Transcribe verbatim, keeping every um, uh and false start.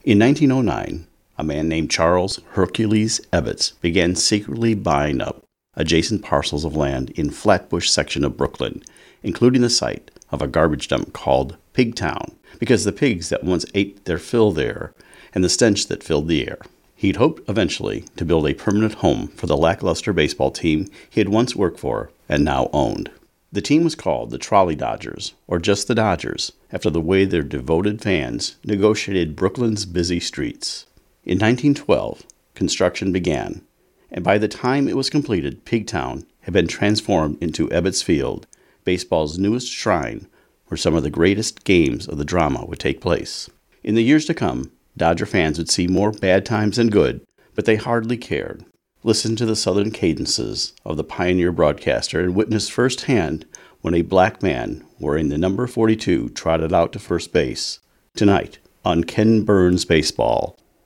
In nineteen oh nine, a man named Charles Hercules Evetts began secretly buying up adjacent parcels of land in Flatbush section of Brooklyn, including the site of a garbage dump called Pigtown, because the pigs that once ate their fill there and the stench that filled the air. He'd hoped eventually to build a permanent home for the lackluster baseball team he had once worked for and now owned. The team was called the Trolley Dodgers, or just the Dodgers, after the way their devoted fans negotiated Brooklyn's busy streets. In nineteen twelve, construction began, and by the time it was completed, Pigtown had been transformed into Evetts Field, baseball's newest shrine, where some of the greatest games of the drama would take place. In the years to come, Dodger fans would see more bad times than good, but they hardly cared. Listen to the southern cadences of the pioneer broadcaster and witness firsthand when a black man wearing the number forty-two trotted out to first base. Tonight on Ken Burns Baseball.